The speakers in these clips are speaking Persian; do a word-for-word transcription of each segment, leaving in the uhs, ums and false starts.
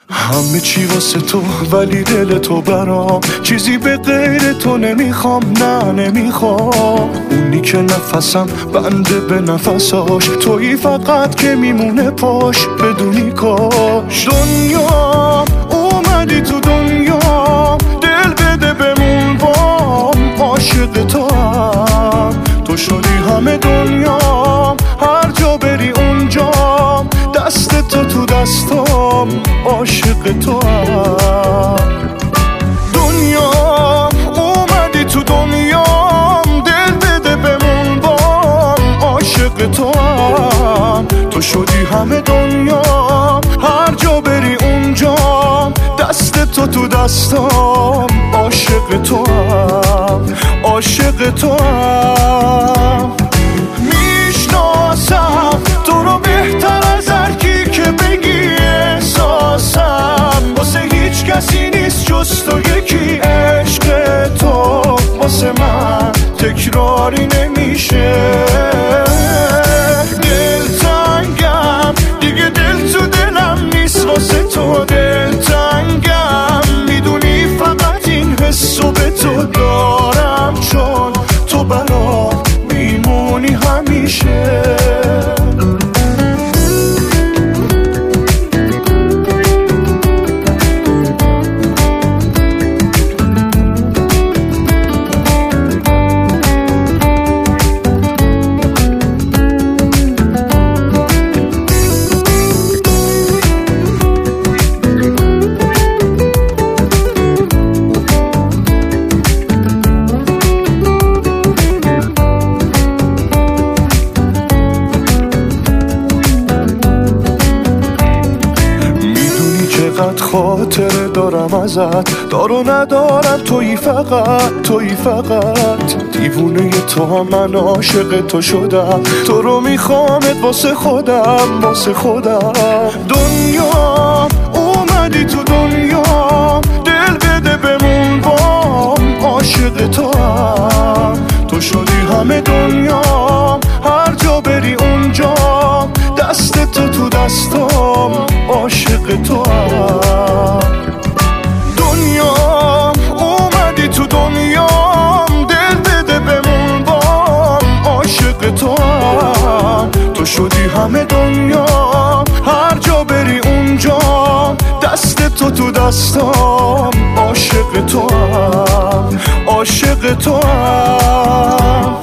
همه چی واسه تو ولی دل تو برام چیزی به غیر تو نمیخوام، نه نمیخوام. اونی که نفسم بنده به نفساش، تویی فقط که میمونه پاش بدونی کاش. دنیا اومدی تو دنیا، دل بده بمون بام، عاشق تو هم تو شدی همه دنیام، هر جا بری اونجام، دست تو تو دستام، عاشق تو هم. دنیا اومدی تو دنیام، دل بده بمون بام، عاشق تو هم تو شدی همه دنیام، هر جا بری اونجام، دست تو تو دستام، عاشق تو هم، عاشق تو هم. میشناسم تو رو بهتر از هر کی که بگی احساسم، واسه هیچ کسی نیست جز تو یکی. عشق تو واسه من تکراری نمیشه، دلتنگم دیگه، دل تو دلم نیست واسه تو. دلتنگم میدونی فقط این حسو به تو دارم، چون تو برام میمونی همیشه. خاطره دارم ازت، دارو ندارم، تویی فقط، تویی فقط. دیوونه تو هم من عاشق تو شدم، تو رو میخوامت واسه خودم، واسه خودم. دنیا اومدی تو دنیا، دل بده بمون بام، عاشق تو هم تو شدی همه دنیام، هر جا بری اونجام، دست تو تو دستام، عاشق تو هم. دنیا اومدی تو دنیام، دل بده بمون بام، عاشق تو هم تو شدی همه دنیام، هر جا بری اونجام، دست تو تو دستام، عاشق تو هم، عاشق تو هم.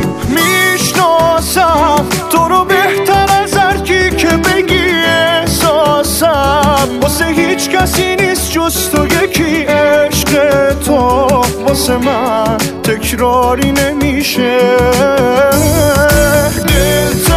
میشناسم تو رو بهتر از هر کی که بگی احساسم، واسه هیچ کسی نیست جز تو یکی. عشق تو واسه من تکراری نمیشه، دل